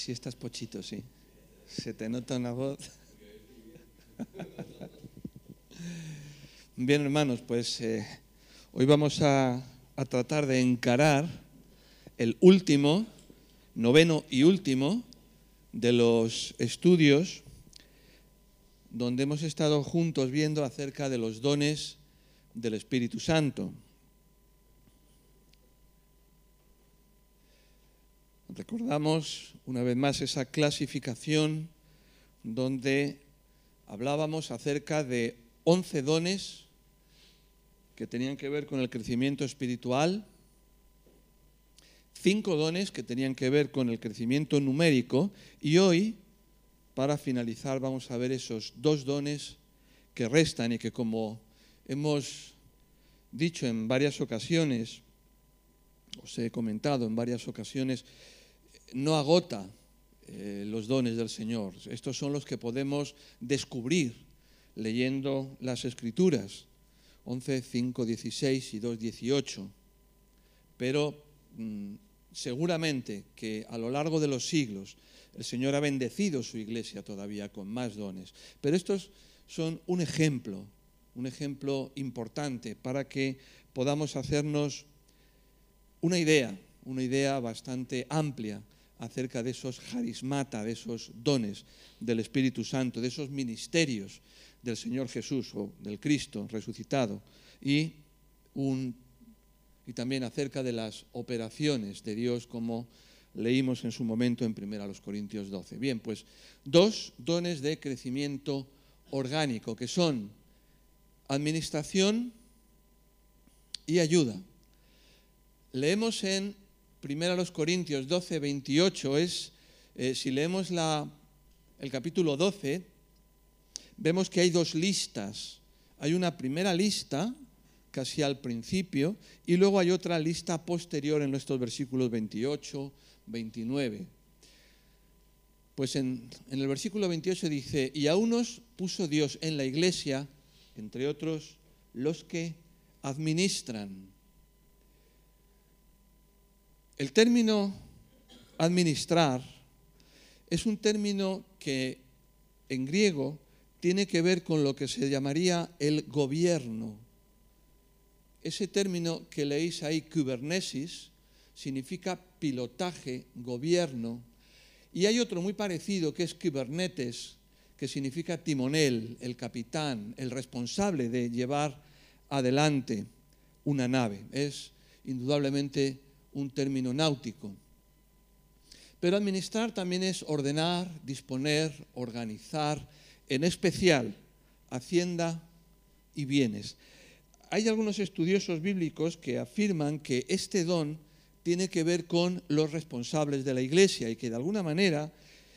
Sí estás pochito, sí. Se te nota una voz. Bien, hermanos, pues hoy vamos a tratar de encarar el último, noveno y último de los estudios donde hemos estado juntos viendo acerca de los dones del Espíritu Santo. Recordamos una vez más esa clasificación donde hablábamos acerca de 11 dones que tenían que ver con el crecimiento espiritual, 5 dones que tenían que ver con el crecimiento numérico, y hoy, para finalizar, vamos a ver esos 2 dones que restan y que, como hemos dicho en varias ocasiones, os he comentado en varias ocasiones, no agota los dones del Señor. Estos son los que podemos descubrir leyendo las Escrituras, 11, 5, 16 y 2, 18. Pero seguramente que a lo largo de los siglos el Señor ha bendecido su iglesia todavía con más dones. Pero estos son un ejemplo importante para que podamos hacernos una idea bastante amplia acerca de esos charismata, de esos dones del Espíritu Santo, de esos ministerios del Señor Jesús o del Cristo resucitado, y también acerca de las operaciones de Dios, como leímos en su momento en 1 Corintios 12. Bien, pues 2 dones de crecimiento orgánico, que son administración y ayuda. Leemos en 1 Corintios 12, 28, si leemos el capítulo 12, vemos que hay 2 listas. Hay una primera lista, casi al principio, y luego hay otra lista posterior en estos versículos 28, 29. Pues en el versículo 28 dice: y a unos puso Dios en la iglesia, entre otros, los que administran. El término administrar es un término que en griego tiene que ver con lo que se llamaría el gobierno. Ese término que leéis ahí, kubernesis, significa pilotaje, gobierno. Y hay otro muy parecido que es kubernetes, que significa timonel, el capitán, el responsable de llevar adelante una nave. Es indudablemente un término náutico. Pero administrar también es ordenar, disponer, organizar, en especial hacienda y bienes. Hay algunos estudiosos bíblicos que afirman que este don tiene que ver con los responsables de la iglesia y que de alguna manera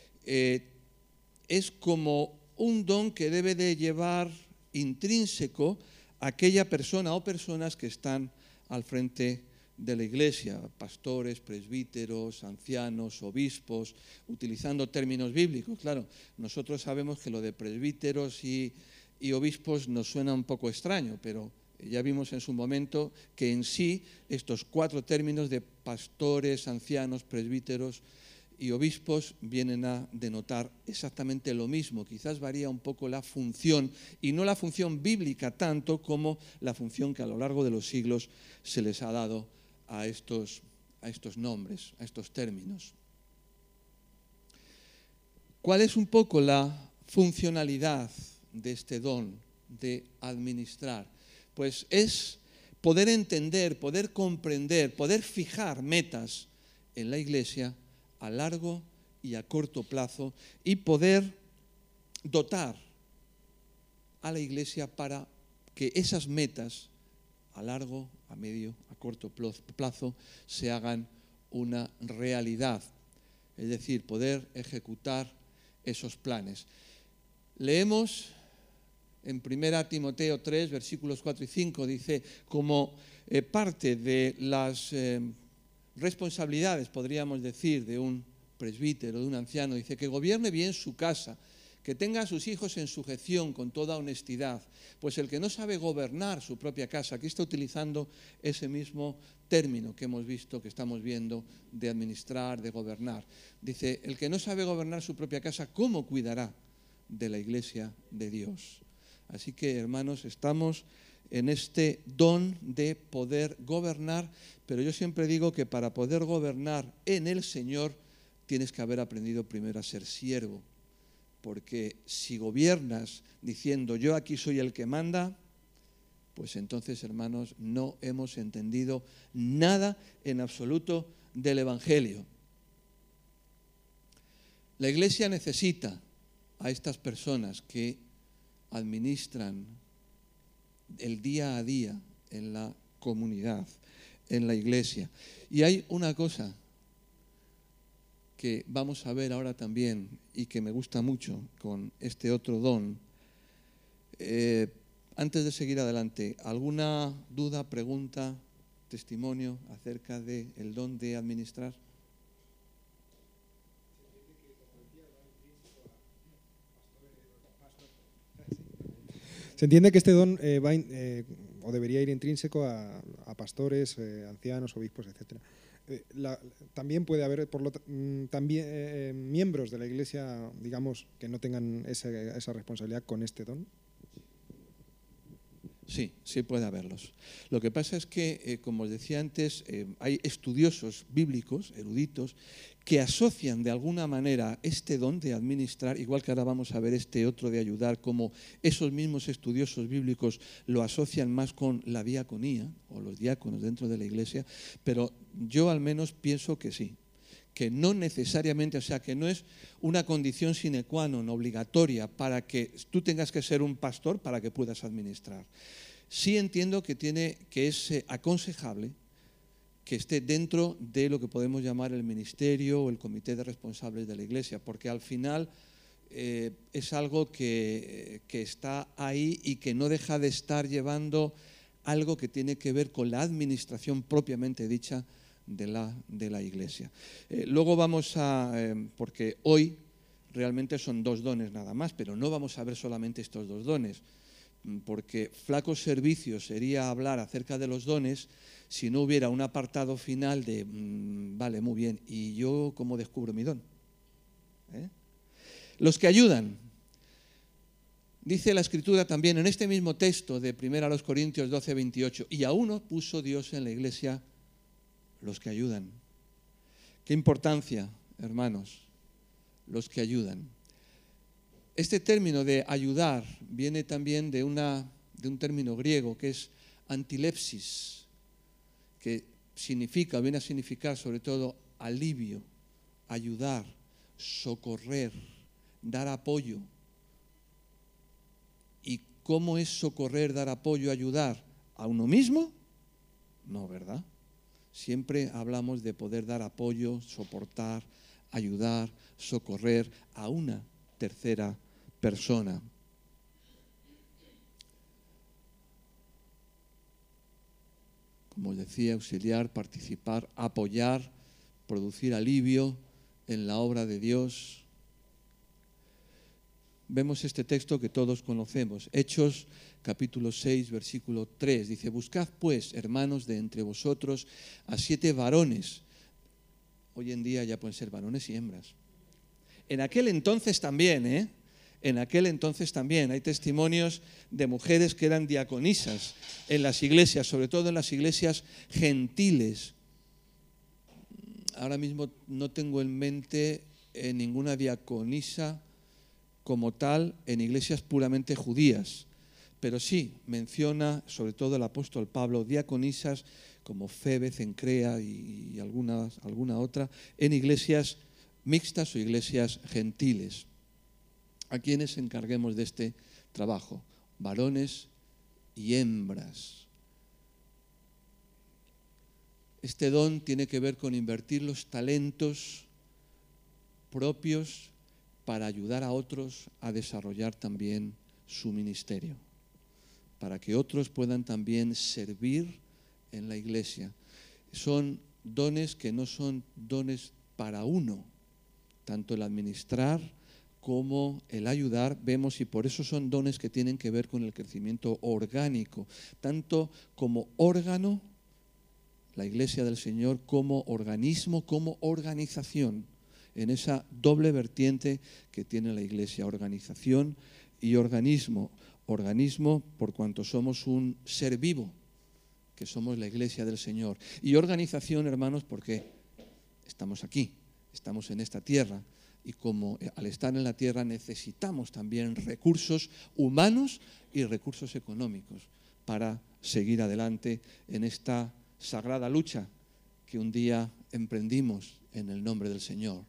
es como un don que debe de llevar intrínseco a aquella persona o personas que están al frente de la iglesia, pastores, presbíteros, ancianos, obispos, utilizando términos bíblicos. Claro, nosotros sabemos que lo de presbíteros y obispos nos suena un poco extraño, pero ya vimos en su momento que en sí estos 4 términos de pastores, ancianos, presbíteros y obispos vienen a denotar exactamente lo mismo. Quizás varía un poco la función, y no la función bíblica tanto como la función que a lo largo de los siglos se les ha dado a estos nombres, a estos términos. ¿Cuál es un poco la funcionalidad de este don de administrar? Pues es poder entender, poder comprender, poder fijar metas en la iglesia a largo y a corto plazo, y poder dotar a la iglesia para que esas metas a largo, a medio, a corto plazo se hagan una realidad. Es decir, poder ejecutar esos planes. Leemos en 1 Timoteo 3, versículos 4 y 5, dice, como parte de las responsabilidades, podríamos decir, de un presbítero, de un anciano, dice que gobierne bien su casa, que tenga a sus hijos en sujeción con toda honestidad. Pues el que no sabe gobernar su propia casa, aquí está utilizando ese mismo término que hemos visto, que estamos viendo, de administrar, de gobernar. Dice, el que no sabe gobernar su propia casa, ¿cómo cuidará de la iglesia de Dios? Así que, hermanos, estamos en este don de poder gobernar, pero yo siempre digo que para poder gobernar en el Señor tienes que haber aprendido primero a ser siervo, porque si gobiernas diciendo yo aquí soy el que manda, pues entonces, hermanos, no hemos entendido nada en absoluto del Evangelio. La Iglesia necesita a estas personas que administran el día a día en la comunidad, en la Iglesia. Y hay una cosa que vamos a ver ahora también y que me gusta mucho con este otro don. Antes de seguir adelante, ¿alguna duda, pregunta, testimonio acerca del don de administrar? Se entiende que este don va o debería ir intrínseco a pastores, ancianos, obispos, etc. También puede haber también miembros de la Iglesia, digamos, que no tengan esa responsabilidad con este don. Sí, sí puede haberlos. Lo que pasa es que, como os decía antes, hay estudiosos bíblicos, eruditos, que asocian de alguna manera este don de administrar, igual que ahora vamos a ver este otro de ayudar, como esos mismos estudiosos bíblicos lo asocian más con la diaconía o los diáconos dentro de la Iglesia, pero yo al menos pienso que sí, que no necesariamente, o sea, que no es una condición sine qua non obligatoria para que tú tengas que ser un pastor para que puedas administrar. Sí entiendo que es aconsejable que esté dentro de lo que podemos llamar el ministerio o el comité de responsables de la Iglesia, porque al final es algo que está ahí y que no deja de estar llevando algo que tiene que ver con la administración propiamente dicha de la Iglesia. Luego vamos porque hoy realmente son dos dones nada más, pero no vamos a ver solamente estos dos dones, porque flaco servicio sería hablar acerca de los dones si no hubiera un apartado final de, vale, muy bien, ¿y yo cómo descubro mi don? Los que ayudan. Dice la Escritura también en este mismo texto de 1 Corintios 12, 28, y a uno puso Dios en la Iglesia los que ayudan. Qué importancia, hermanos, los que ayudan. Este término de ayudar viene también de un término griego que es antilepsis, que viene a significar sobre todo alivio, ayudar, socorrer, dar apoyo. ¿Y cómo es socorrer, dar apoyo, ayudar? ¿A uno mismo? No, ¿verdad? Siempre hablamos de poder dar apoyo, soportar, ayudar, socorrer a una tercera persona. Como os decía, auxiliar, participar, apoyar, producir alivio en la obra de Dios. Vemos este texto que todos conocemos, Hechos capítulo 6, versículo 3, dice, buscad pues, hermanos, de entre vosotros a 7 varones. Hoy en día ya pueden ser varones y hembras. En aquel entonces también, En aquel entonces también hay testimonios de mujeres que eran diaconisas en las iglesias, sobre todo en las iglesias gentiles. Ahora mismo no tengo en mente ninguna diaconisa como tal en iglesias puramente judías, pero sí menciona, sobre todo el apóstol Pablo, diaconisas como Febe, Cencrea y alguna otra, en iglesias mixtas o iglesias gentiles. ¿A quienes encarguemos de este trabajo? Varones y hembras. Este don tiene que ver con invertir los talentos propios para ayudar a otros a desarrollar también su ministerio, para que otros puedan también servir en la iglesia. Son dones que no son dones para uno, tanto el administrar como el ayudar, vemos, y por eso son dones que tienen que ver con el crecimiento orgánico, tanto como órgano, la Iglesia del Señor, como organismo, como organización, en esa doble vertiente que tiene la Iglesia, organización y organismo. Organismo por cuanto somos un ser vivo, que somos la Iglesia del Señor. Y organización, hermanos, porque estamos aquí, estamos en esta tierra, y como al estar en la tierra necesitamos también recursos humanos y recursos económicos para seguir adelante en esta sagrada lucha que un día emprendimos en el nombre del Señor.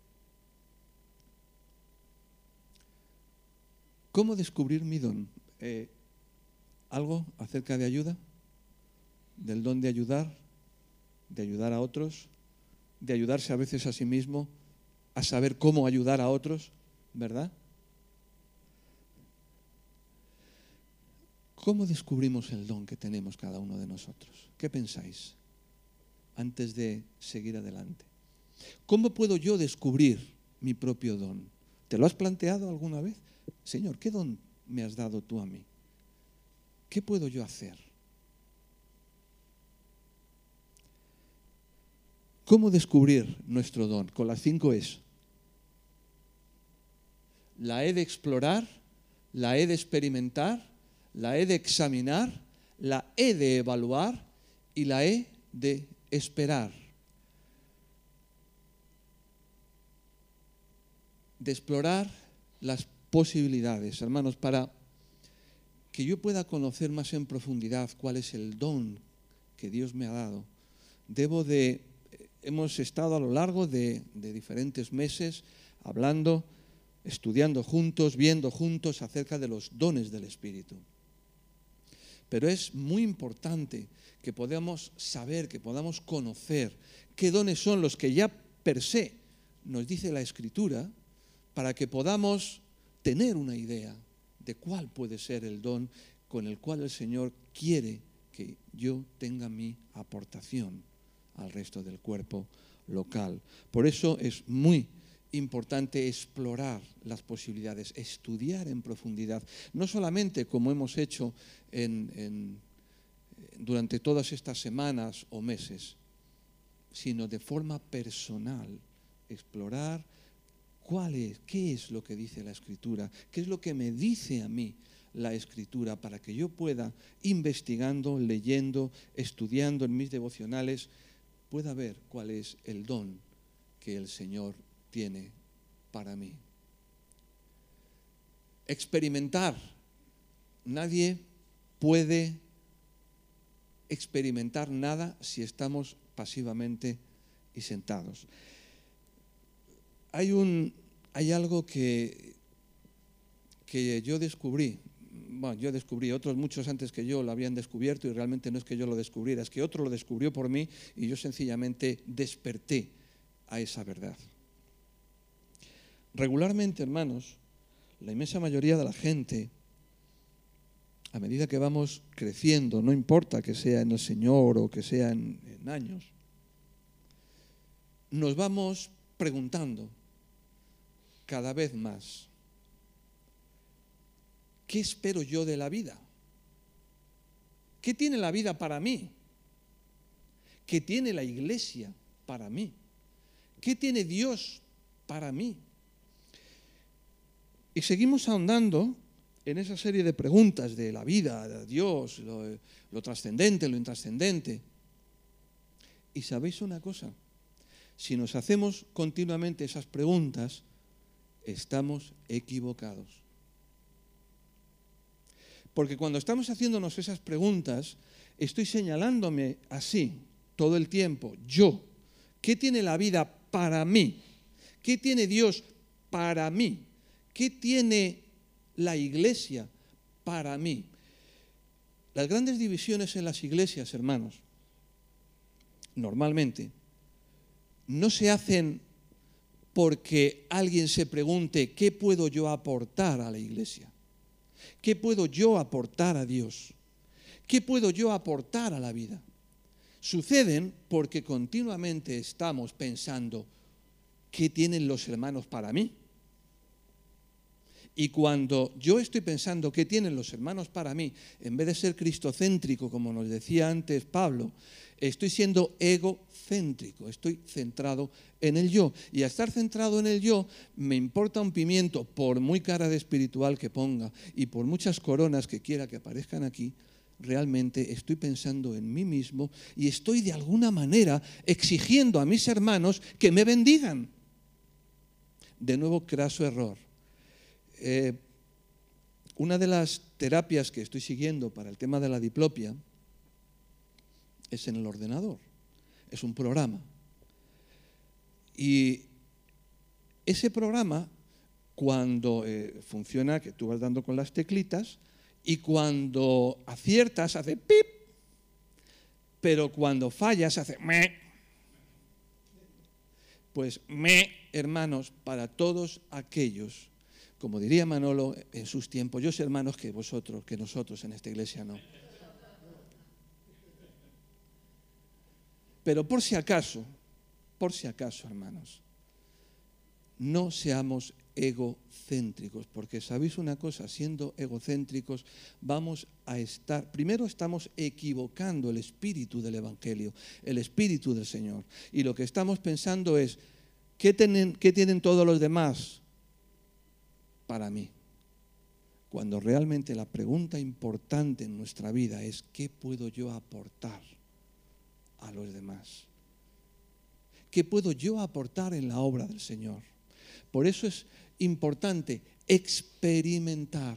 ¿Cómo descubrir mi don? ¿Algo acerca de ayuda? ¿Del don de ayudar a otros, de ayudarse a veces a sí mismo, a saber cómo ayudar a otros, ¿verdad? ¿Cómo descubrimos el don que tenemos cada uno de nosotros? ¿Qué pensáis antes de seguir adelante? ¿Cómo puedo yo descubrir mi propio don? ¿Te lo has planteado alguna vez? Señor, ¿qué don me has dado tú a mí? ¿Qué puedo yo hacer? ¿Cómo descubrir nuestro don? Con las 5 Es. La he de explorar, la he de experimentar, la he de examinar, la he de evaluar y la he de esperar. De explorar las posibilidades, hermanos, para que yo pueda conocer más en profundidad cuál es el don que Dios me ha dado. Hemos estado a lo largo de diferentes meses hablando, estudiando juntos, viendo juntos acerca de los dones del Espíritu. Pero es muy importante que podamos saber, que podamos conocer qué dones son los que ya per se nos dice la Escritura, para que podamos tener una idea de cuál puede ser el don con el cual el Señor quiere que yo tenga mi aportación al resto del cuerpo local. Por eso es muy importante explorar las posibilidades, estudiar en profundidad, no solamente como hemos hecho durante todas estas semanas o meses, sino de forma personal, explorar qué es lo que dice la Escritura, qué es lo que me dice a mí la Escritura, para que yo pueda, investigando, leyendo, estudiando en mis devocionales, pueda ver cuál es el don que el Señor tiene para mí. Experimentar. Nadie puede experimentar nada si estamos pasivamente y sentados. Hay algo que yo descubrí. Bueno, yo descubrí, otros muchos antes que yo lo habían descubierto, y realmente no es que yo lo descubriera, es que otro lo descubrió por mí y yo sencillamente desperté a esa verdad. Regularmente, hermanos, la inmensa mayoría de la gente, a medida que vamos creciendo, no importa que sea en el Señor o que sea en años, nos vamos preguntando cada vez más, ¿qué espero yo de la vida? ¿Qué tiene la vida para mí? ¿Qué tiene la Iglesia para mí? ¿Qué tiene Dios para mí? Y seguimos ahondando en esa serie de preguntas de la vida, de Dios, lo trascendente, lo intrascendente. Y sabéis una cosa, si nos hacemos continuamente esas preguntas, estamos equivocados. Porque cuando estamos haciéndonos esas preguntas, estoy señalándome así todo el tiempo. Yo, ¿qué tiene la vida para mí? ¿Qué tiene Dios para mí? ¿Qué tiene la Iglesia para mí? Las grandes divisiones en las iglesias, hermanos, normalmente no se hacen porque alguien se pregunte ¿qué puedo yo aportar a la iglesia? ¿Qué puedo yo aportar a Dios? ¿Qué puedo yo aportar a la vida? Suceden porque continuamente estamos pensando ¿qué tienen los hermanos para mí? Y cuando yo estoy pensando qué tienen los hermanos para mí, en vez de ser cristocéntrico, como nos decía antes Pablo, estoy siendo egocéntrico, estoy centrado en el yo. Y al estar centrado en el yo, me importa un pimiento, por muy cara de espiritual que ponga y por muchas coronas que quiera que aparezcan aquí, realmente estoy pensando en mí mismo y estoy de alguna manera exigiendo a mis hermanos que me bendigan. De nuevo, craso error. Una de las terapias que estoy siguiendo para el tema de la diplopia es en el ordenador, es un programa. Y ese programa, cuando funciona, que tú vas dando con las teclitas, y cuando aciertas hace pip, pero cuando fallas hace me. Pues hermanos, para todos aquellos, como diría Manolo en sus tiempos, yo sé, hermanos, que vosotros, que nosotros en esta iglesia no. Pero por si acaso, hermanos, no seamos egocéntricos, porque sabéis una cosa, siendo egocéntricos vamos a estar, primero estamos equivocando el espíritu del Evangelio, el espíritu del Señor, y lo que estamos pensando es, ¿qué tienen todos los demás para mí? Cuando realmente la pregunta importante en nuestra vida es, ¿qué puedo yo aportar a los demás? ¿Qué puedo yo aportar en la obra del Señor? Por eso es importante experimentar.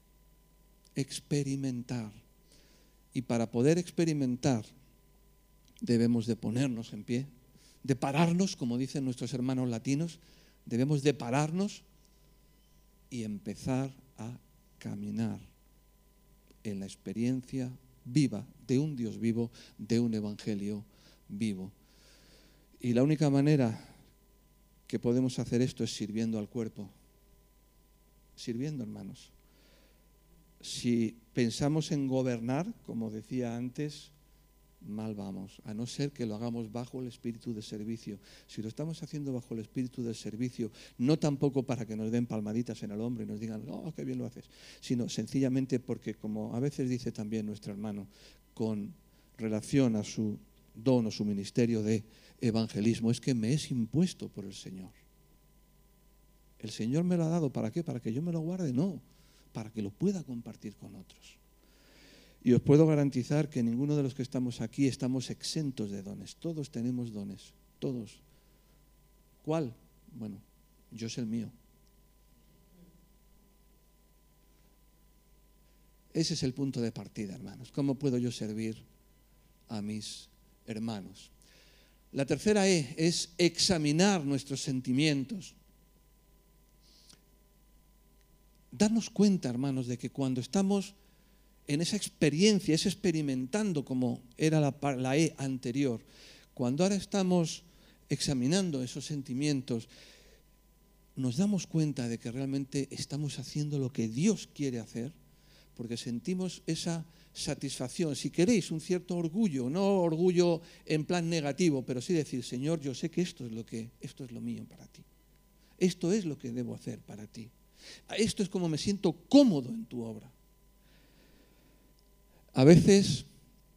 Y para poder experimentar debemos de ponernos en pie, de pararnos, como dicen nuestros hermanos latinos, debemos de pararnos y empezar a caminar en la experiencia viva de un Dios vivo, de un evangelio vivo. Y la única manera que podemos hacer esto es sirviendo al cuerpo. Sirviendo, hermanos. Si pensamos en gobernar, como decía antes, mal vamos, a no ser que lo hagamos bajo el espíritu de servicio. Si lo estamos haciendo bajo el espíritu del servicio, no tampoco para que nos den palmaditas en el hombro y nos digan, oh, qué bien lo haces, sino sencillamente porque, como a veces dice también nuestro hermano, con relación a su don o su ministerio de evangelismo, es que me es impuesto por el Señor. ¿El Señor me lo ha dado para qué? ¿Para que yo me lo guarde? No, para que lo pueda compartir con otros. Y os puedo garantizar que ninguno de los que estamos aquí estamos exentos de dones. Todos tenemos dones, todos. ¿Cuál? Bueno, yo sé el mío. Ese es el punto de partida, hermanos. ¿Cómo puedo yo servir a mis hermanos? La tercera E es examinar nuestros sentimientos. Darnos cuenta, hermanos, de que cuando estamos en esa experiencia, es experimentando como era la E anterior, cuando ahora estamos examinando esos sentimientos, nos damos cuenta de que realmente estamos haciendo lo que Dios quiere hacer, porque sentimos esa satisfacción, si queréis, un cierto orgullo, no orgullo en plan negativo, pero sí decir, Señor, yo sé que esto es lo mío para ti. Esto es lo que debo hacer para ti. Esto es como me siento cómodo en tu obra. A veces,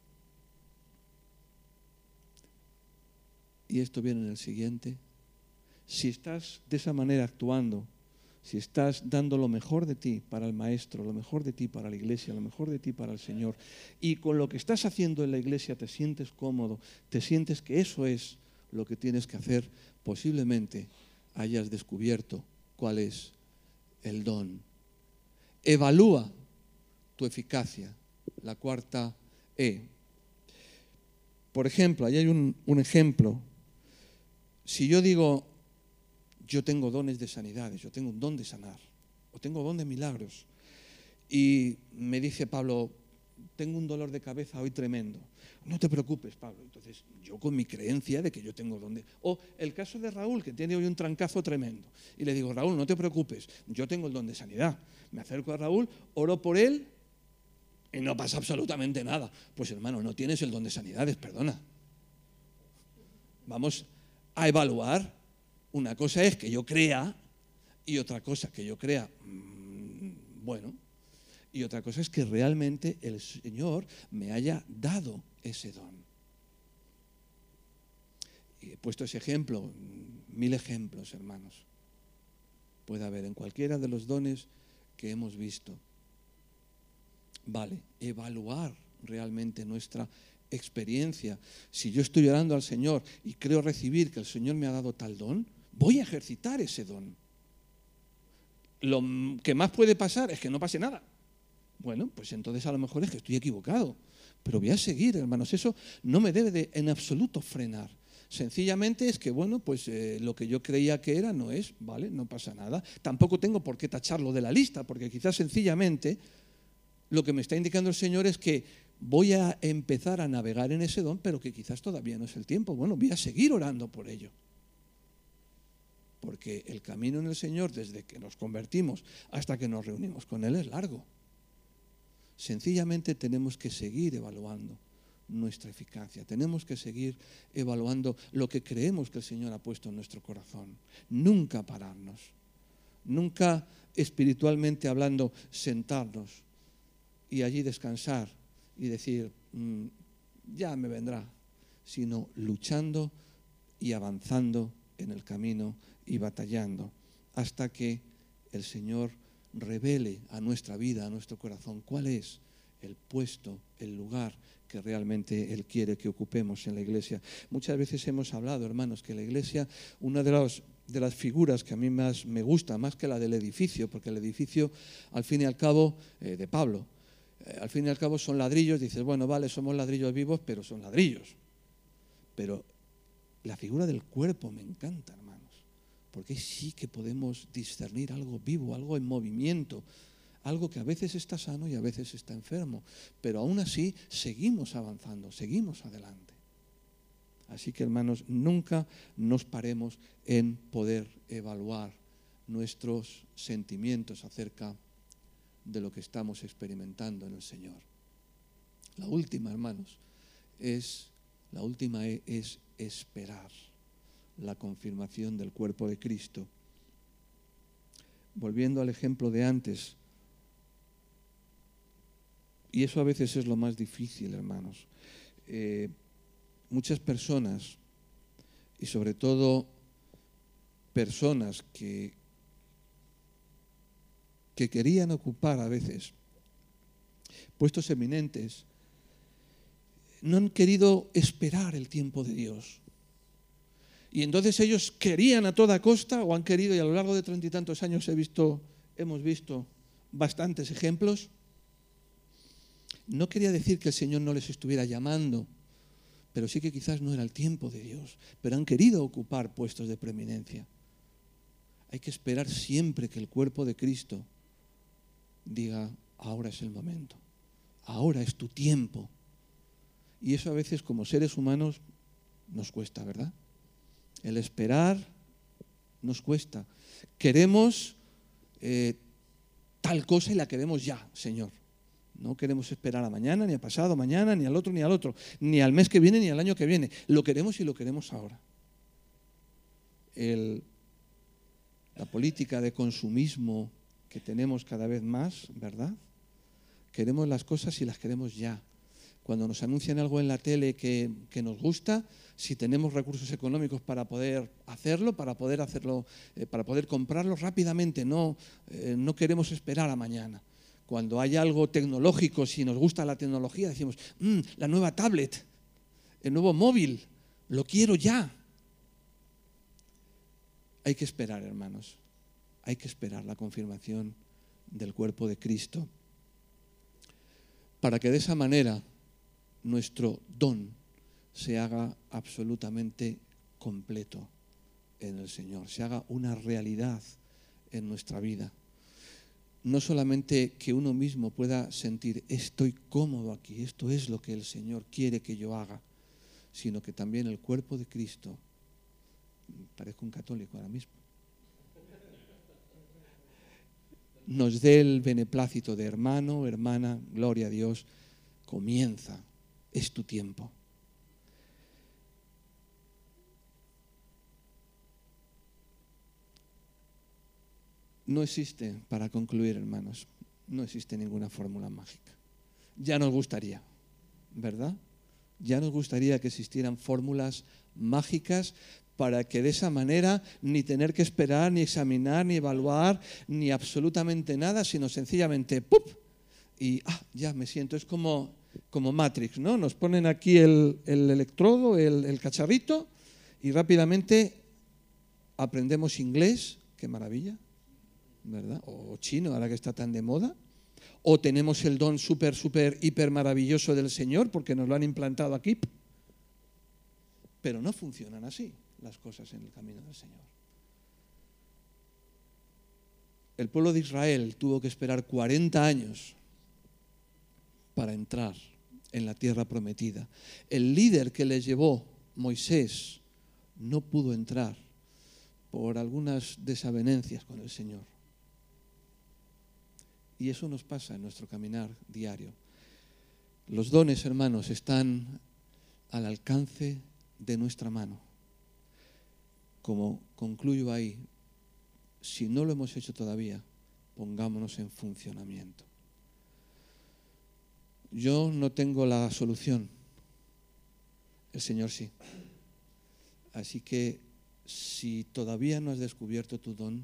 y esto viene en el siguiente, si estás de esa manera actuando, si estás dando lo mejor de ti para el maestro, lo mejor de ti para la iglesia, lo mejor de ti para el Señor, y con lo que estás haciendo en la iglesia te sientes cómodo, te sientes que eso es lo que tienes que hacer, posiblemente hayas descubierto cuál es el don. Evalúa tu eficacia. La cuarta E. Por ejemplo, ahí hay un ejemplo. Si yo digo, yo tengo dones de sanidades, yo tengo un don de sanar, o tengo don de milagros, y me dice Pablo, tengo un dolor de cabeza hoy tremendo. No te preocupes, Pablo. Entonces, yo con mi creencia de que yo tengo don de... O el caso de Raúl, que tiene hoy un trancazo tremendo. Y le digo, Raúl, no te preocupes, yo tengo el don de sanidad. Me acerco a Raúl, oro por él, y no pasa absolutamente nada. Pues hermano, no tienes el don de sanidades, perdona. Vamos a evaluar. Una cosa es que yo crea y otra cosa que yo crea Bueno, y otra cosa es que realmente el Señor me haya dado ese don. Y he puesto ese ejemplo, 1000 ejemplos, hermanos. Puede haber en cualquiera de los dones que hemos visto. Vale, evaluar realmente nuestra experiencia. Si yo estoy orando al Señor y creo recibir que el Señor me ha dado tal don, voy a ejercitar ese don. Lo que más puede pasar es que no pase nada. Bueno, pues entonces a lo mejor es que estoy equivocado. Pero voy a seguir, hermanos. Eso no me debe de en absoluto frenar. Sencillamente es que, bueno, pues lo que yo creía que era no es, ¿vale? No pasa nada. Tampoco tengo por qué tacharlo de la lista, porque quizás sencillamente lo que me está indicando el Señor es que voy a empezar a navegar en ese don, pero que quizás todavía no es el tiempo. Bueno, voy a seguir orando por ello. Porque el camino en el Señor, desde que nos convertimos hasta que nos reunimos con Él, es largo. Sencillamente tenemos que seguir evaluando nuestra eficacia. Tenemos que seguir evaluando lo que creemos que el Señor ha puesto en nuestro corazón. Nunca pararnos. Nunca, espiritualmente hablando, sentarnos y allí descansar y decir, ya me vendrá, sino luchando y avanzando en el camino y batallando hasta que el Señor revele a nuestra vida, a nuestro corazón, cuál es el puesto, el lugar que realmente Él quiere que ocupemos en la iglesia. Muchas veces hemos hablado, hermanos, que la iglesia, una de las figuras que a mí más me gusta, más que la del edificio, porque el edificio, al fin y al cabo, de Pablo, al fin y al cabo son ladrillos, dices, bueno, vale, somos ladrillos vivos, pero son ladrillos. Pero la figura del cuerpo me encanta, hermanos, porque sí que podemos discernir algo vivo, algo en movimiento, algo que a veces está sano y a veces está enfermo, pero aún así seguimos avanzando, seguimos adelante. Así que, hermanos, nunca nos paremos en poder evaluar nuestros sentimientos acerca de lo que estamos experimentando en el Señor. La última, hermanos, es esperar la confirmación del cuerpo de Cristo. Volviendo al ejemplo de antes, y eso a veces es lo más difícil, hermanos. Muchas personas, y sobre todo personas que querían ocupar a veces puestos eminentes, no han querido esperar el tiempo de Dios. Y entonces ellos querían a toda costa, o han querido, y a lo largo de 30 y tantos años hemos visto bastantes ejemplos. No quería decir que el Señor no les estuviera llamando, pero sí que quizás no era el tiempo de Dios, pero han querido ocupar puestos de preeminencia. Hay que esperar siempre que el cuerpo de Cristo diga, ahora es el momento, ahora es tu tiempo. Y eso a veces como seres humanos nos cuesta, ¿verdad? El esperar nos cuesta. Queremos tal cosa y la queremos ya, Señor. No queremos esperar a mañana, ni a pasado mañana, ni al otro, ni al mes que viene, ni al año que viene. Lo queremos y lo queremos ahora. La política de consumismo que tenemos cada vez más, ¿verdad? Queremos las cosas y las queremos ya. Cuando nos anuncian algo en la tele que nos gusta, si tenemos recursos económicos para poder hacerlo, para poder comprarlo rápidamente, no queremos esperar a mañana. Cuando hay algo tecnológico, si nos gusta la tecnología, decimos, la nueva tablet, el nuevo móvil, lo quiero ya. Hay que esperar, hermanos, hay que esperar la confirmación del cuerpo de Cristo, para que de esa manera nuestro don se haga absolutamente completo en el Señor, se haga una realidad en nuestra vida. No solamente que uno mismo pueda sentir, estoy cómodo aquí, esto es lo que el Señor quiere que yo haga, sino que también el cuerpo de Cristo, parezco un católico ahora mismo, nos dé el beneplácito de hermano, hermana, gloria a Dios, comienza, es tu tiempo. No existe, para concluir, hermanos, no existe ninguna fórmula mágica. Ya nos gustaría, ¿verdad? Ya nos gustaría que existieran fórmulas mágicas para que de esa manera ni tener que esperar, ni examinar, ni evaluar, ni absolutamente nada, sino sencillamente ¡pup! Y ya me siento. Es como Matrix, ¿no? Nos ponen aquí el electrodo, el cacharrito, y rápidamente aprendemos inglés. ¡Qué maravilla! ¿Verdad? O chino, ahora que está tan de moda. O tenemos el don súper, hiper maravilloso del Señor porque nos lo han implantado aquí. Pero no funcionan así las cosas en el camino del Señor. El pueblo de Israel tuvo que esperar 40 años para entrar en la tierra prometida. El líder que les llevó, Moisés, no pudo entrar por algunas desavenencias con el Señor. Y eso nos pasa en nuestro caminar diario. Los dones, hermanos, están al alcance de nuestra mano. Como concluyo ahí, si no lo hemos hecho todavía, pongámonos en funcionamiento. Yo no tengo la solución, el Señor sí. Así que si todavía no has descubierto tu don,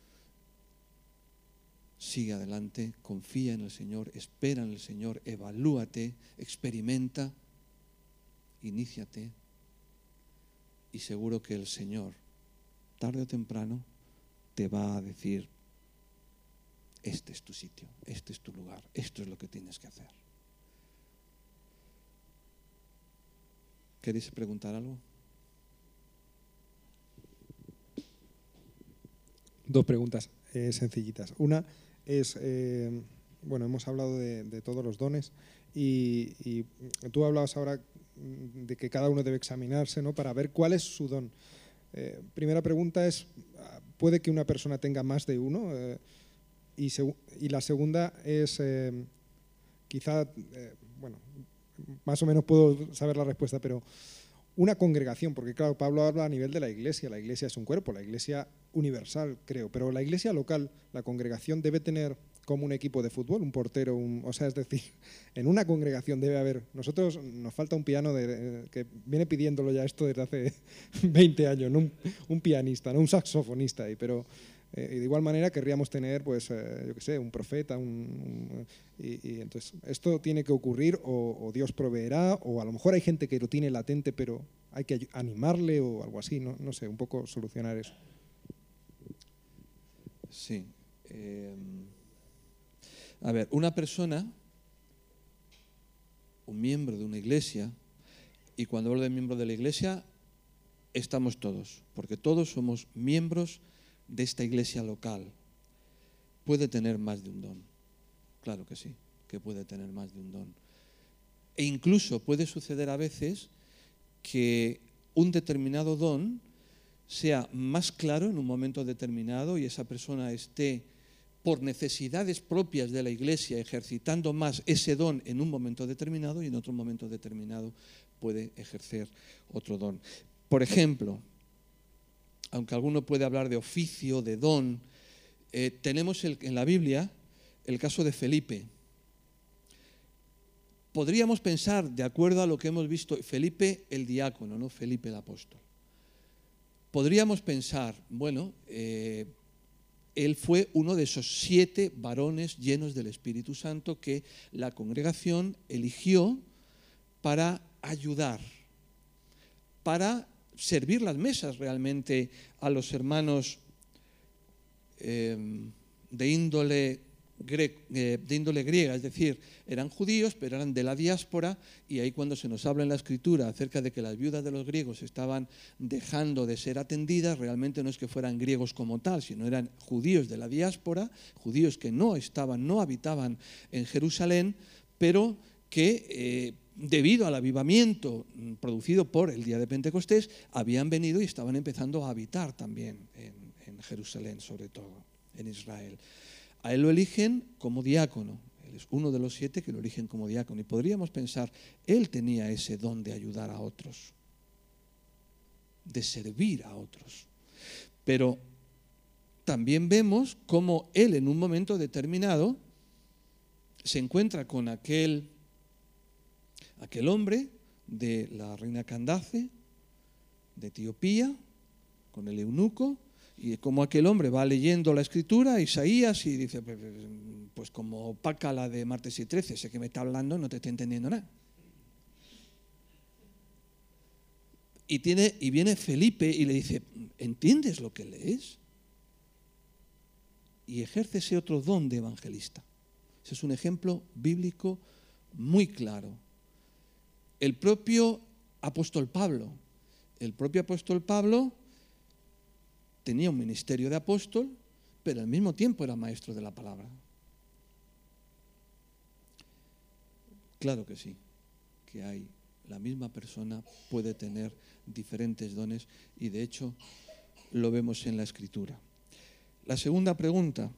sigue adelante, confía en el Señor, espera en el Señor, evalúate, experimenta, iníciate, y seguro que el Señor, tarde o temprano, te va a decir: este es tu sitio, este es tu lugar, esto es lo que tienes que hacer. ¿Queréis preguntar algo? Dos preguntas sencillitas. Una es, bueno, hemos hablado de todos los dones y tú hablabas ahora de que cada uno debe examinarse, ¿no?, para ver cuál es su don. Primera pregunta es, ¿puede que una persona tenga más de uno? Y la segunda es, quizá, bueno, más o menos puedo saber la respuesta, pero una congregación, porque claro, Pablo habla a nivel de la iglesia es un cuerpo, la iglesia universal, creo, pero la iglesia local, la congregación debe tener como un equipo de fútbol, un portero, o sea, es decir, en una congregación debe haber, nosotros nos falta un piano que viene pidiéndolo ya esto desde hace 20 años, ¿no? un pianista, no un saxofonista, pero de igual manera querríamos tener, pues, yo qué sé, un profeta, y entonces esto tiene que ocurrir o Dios proveerá, o a lo mejor hay gente que lo tiene latente, pero hay que animarle o algo así, no sé, un poco solucionar eso. Sí. A ver, una persona, un miembro de una iglesia, y cuando hablo de miembro de la iglesia, estamos todos, porque todos somos miembros de esta iglesia local. Puede tener más de un don, claro que sí, que puede tener más de un don. E incluso puede suceder a veces que un determinado don sea más claro en un momento determinado y esa persona esté por necesidades propias de la iglesia ejercitando más ese don en un momento determinado y en otro momento determinado puede ejercer otro don. Por ejemplo, aunque alguno puede hablar de oficio, de don, tenemos en la Biblia el caso de Felipe. Podríamos pensar, de acuerdo a lo que hemos visto, Felipe el diácono, no Felipe el apóstol. Podríamos pensar, bueno, él fue uno de esos 7 varones llenos del Espíritu Santo que la congregación eligió para ayudar, para servir las mesas realmente a los hermanos de índole griega, es decir, eran judíos, pero eran de la diáspora, y ahí cuando se nos habla en la Escritura acerca de que las viudas de los griegos estaban dejando de ser atendidas, realmente no es que fueran griegos como tal, sino eran judíos de la diáspora, judíos que no habitaban en Jerusalén, pero que debido al avivamiento producido por el día de Pentecostés, habían venido y estaban empezando a habitar también en Jerusalén, sobre todo, en Israel. A él lo eligen como diácono, él es uno de los 7 que lo eligen como diácono, y podríamos pensar, él tenía ese don de ayudar a otros, de servir a otros. Pero también vemos cómo él en un momento determinado se encuentra con aquel hombre de la reina Candace, de Etiopía, con el eunuco, y como aquel hombre va leyendo la escritura, Isaías, y dice, pues como Paca la de martes y 13, sé que me está hablando, no te estoy entendiendo nada. Y viene Felipe y le dice, ¿entiendes lo que lees? Y ejerce ese otro don de evangelista. Ese es un ejemplo bíblico muy claro. El propio apóstol Pablo tenía un ministerio de apóstol, pero al mismo tiempo era maestro de la palabra. Claro que sí, que hay. La misma persona puede tener diferentes dones y de hecho lo vemos en la Escritura. La segunda pregunta,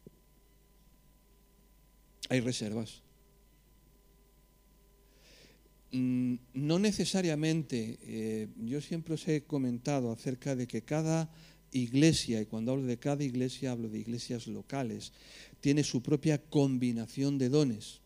¿hay reservas? No necesariamente. Yo siempre os he comentado acerca de que cada iglesia, y cuando hablo de cada iglesia hablo de iglesias locales, tiene su propia combinación de dones.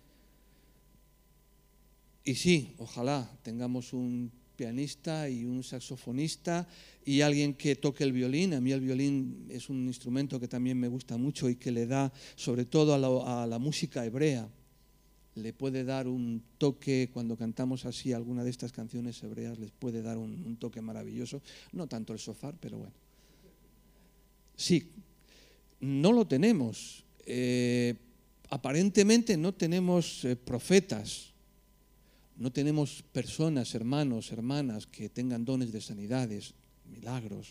Y sí, ojalá tengamos un pianista y un saxofonista y alguien que toque el violín. A mí el violín es un instrumento que también me gusta mucho y que le da, sobre todo a la música hebrea, le puede dar un toque, cuando cantamos así alguna de estas canciones hebreas, les puede dar un toque maravilloso. No tanto el shofar, pero bueno. Sí, no lo tenemos. Aparentemente no tenemos profetas. No tenemos personas, hermanos, hermanas, que tengan dones de sanidades, milagros.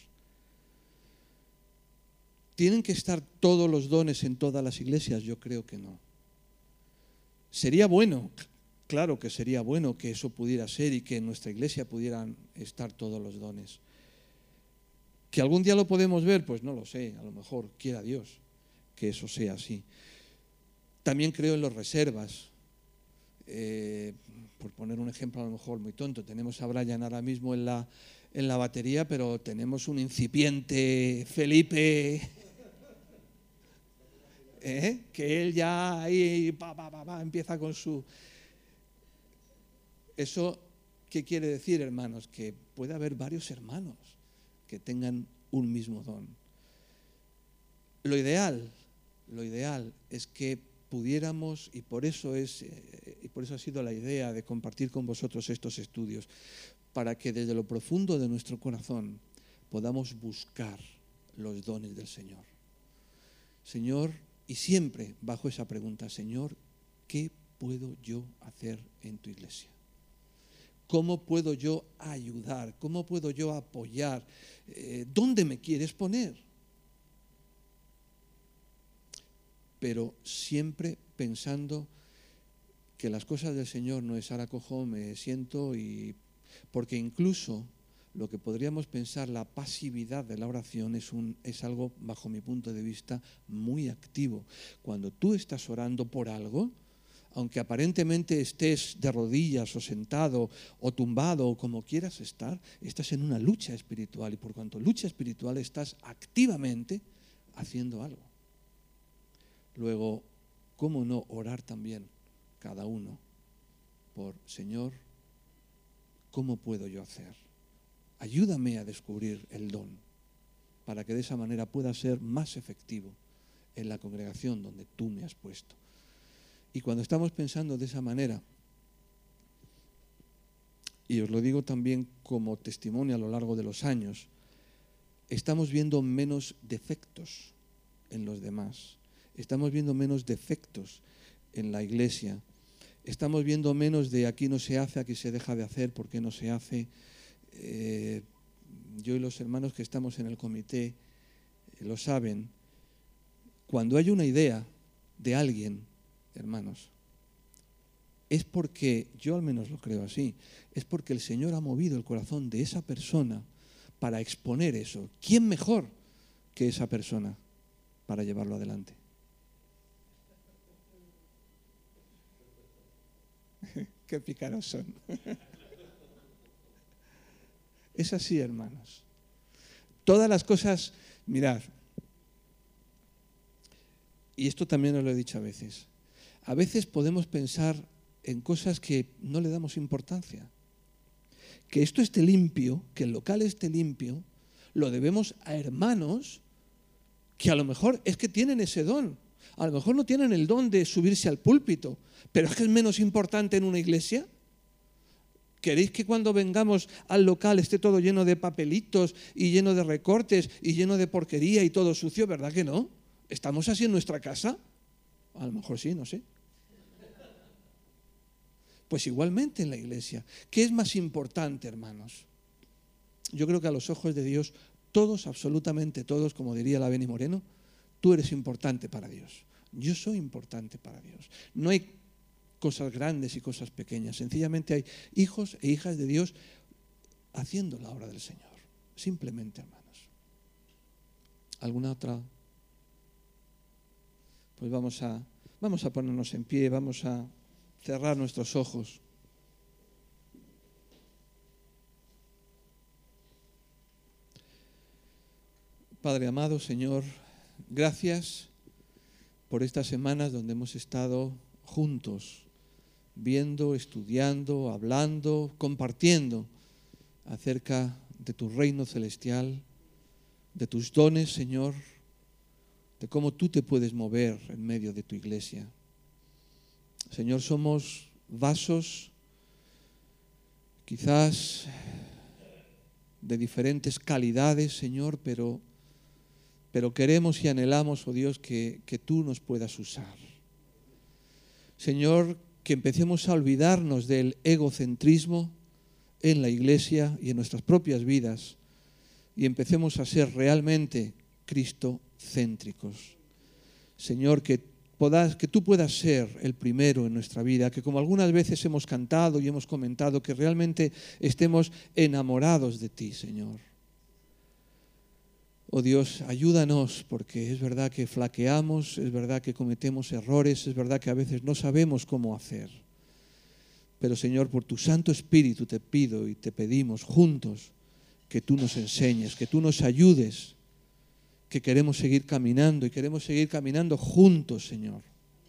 ¿Tienen que estar todos los dones en todas las iglesias? Yo creo que no. Sería bueno, claro que sería bueno que eso pudiera ser y que en nuestra iglesia pudieran estar todos los dones. ¿Que algún día lo podemos ver? Pues no lo sé, a lo mejor quiera Dios que eso sea así. También creo en las reservas. Por poner un ejemplo a lo mejor muy tonto, tenemos a Brian ahora mismo en la batería, pero tenemos un incipiente Felipe, que él ya ahí empieza con su... ¿Eso qué quiere decir, hermanos? Que puede haber varios hermanos que tengan un mismo don. Lo ideal es que pudiéramos, y por eso ha sido la idea de compartir con vosotros estos estudios, para que desde lo profundo de nuestro corazón podamos buscar los dones del Señor. Señor, y siempre bajo esa pregunta, Señor, ¿qué puedo yo hacer en tu iglesia? ¿Cómo puedo yo ayudar? ¿Cómo puedo yo apoyar? ¿Dónde me quieres poner? Pero siempre pensando que las cosas del Señor no es ahora cojo, me siento y... Porque incluso lo que podríamos pensar, la pasividad de la oración es algo, bajo mi punto de vista, muy activo. Cuando tú estás orando por algo, aunque aparentemente estés de rodillas o sentado o tumbado o como quieras estar, estás en una lucha espiritual y por cuanto lucha espiritual estás activamente haciendo algo. Luego, ¿cómo no orar también cada uno por, Señor, ¿cómo puedo yo hacer? Ayúdame a descubrir el don para que de esa manera pueda ser más efectivo en la congregación donde tú me has puesto. Y cuando estamos pensando de esa manera, y os lo digo también como testimonio a lo largo de los años, estamos viendo menos defectos en los demás. Estamos viendo menos defectos en la iglesia. Estamos viendo menos de aquí no se hace, aquí se deja de hacer, ¿por qué no se hace? Yo y los hermanos que estamos en el comité lo saben. Cuando hay una idea de alguien, hermanos, es porque, yo al menos lo creo así, es porque el Señor ha movido el corazón de esa persona para exponer eso. ¿Quién mejor que esa persona para llevarlo adelante? Qué pícaros son. Es así, hermanos. Todas las cosas, mirad, y esto también os lo he dicho a veces, a veces podemos pensar en cosas que no le damos importancia. Que esto esté limpio, que el local esté limpio, lo debemos a hermanos que a lo mejor es que tienen ese don. A lo mejor no tienen el don de subirse al púlpito, pero es que es menos importante en una iglesia. ¿Queréis que cuando vengamos al local esté todo lleno de papelitos y lleno de recortes y lleno de porquería y todo sucio? ¿Verdad que no? ¿Estamos así en nuestra casa? A lo mejor sí, no sé. Pues igualmente en la iglesia. ¿Qué es más importante, hermanos? Yo creo que a los ojos de Dios, todos, absolutamente todos, como diría la Beni Moreno, tú eres importante para Dios. Yo soy importante para Dios. No hay cosas grandes y cosas pequeñas. Sencillamente hay hijos e hijas de Dios haciendo la obra del Señor. Simplemente, hermanos. ¿Alguna otra? Pues vamos a ponernos en pie, vamos a cerrar nuestros ojos. Padre amado, Señor, gracias por estas semanas donde hemos estado juntos, viendo, estudiando, hablando, compartiendo acerca de tu reino celestial, de tus dones, Señor, de cómo tú te puedes mover en medio de tu iglesia. Señor, somos vasos quizás de diferentes calidades, Señor, pero queremos y anhelamos, oh Dios, que tú nos puedas usar. Señor, que empecemos a olvidarnos del egocentrismo en la iglesia y en nuestras propias vidas y empecemos a ser realmente cristocéntricos. Señor, que tú puedas ser el primero en nuestra vida, que como algunas veces hemos cantado y hemos comentado, que realmente estemos enamorados de ti, Señor. Oh Dios, ayúdanos, porque es verdad que flaqueamos, es verdad que cometemos errores, es verdad que a veces no sabemos cómo hacer. Pero Señor, por tu Santo Espíritu te pido y te pedimos juntos que tú nos enseñes, que tú nos ayudes, que queremos seguir caminando y queremos seguir caminando juntos, Señor.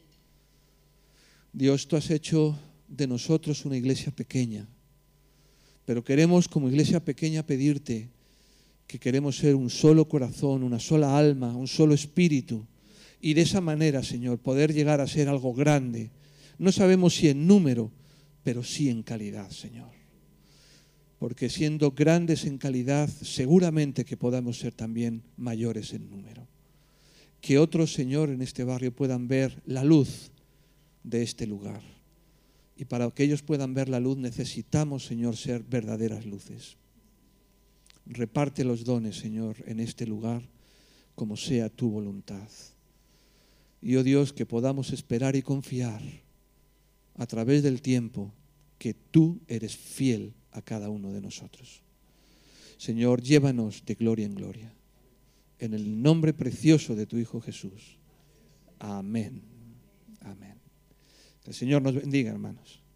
Dios, tú has hecho de nosotros una iglesia pequeña, pero queremos como iglesia pequeña pedirte que queremos ser un solo corazón, una sola alma, un solo espíritu, y de esa manera, Señor, poder llegar a ser algo grande. No sabemos si en número, pero sí en calidad, Señor. Porque siendo grandes en calidad, seguramente que podamos ser también mayores en número. Que otros, Señor, en este barrio puedan ver la luz de este lugar. Y para que ellos puedan ver la luz necesitamos, Señor, ser verdaderas luces. Reparte los dones, Señor, en este lugar, como sea tu voluntad. Y, oh Dios, que podamos esperar y confiar a través del tiempo que tú eres fiel a cada uno de nosotros. Señor, llévanos de gloria en gloria. En el nombre precioso de tu Hijo Jesús. Amén. Amén. Que el Señor nos bendiga, hermanos.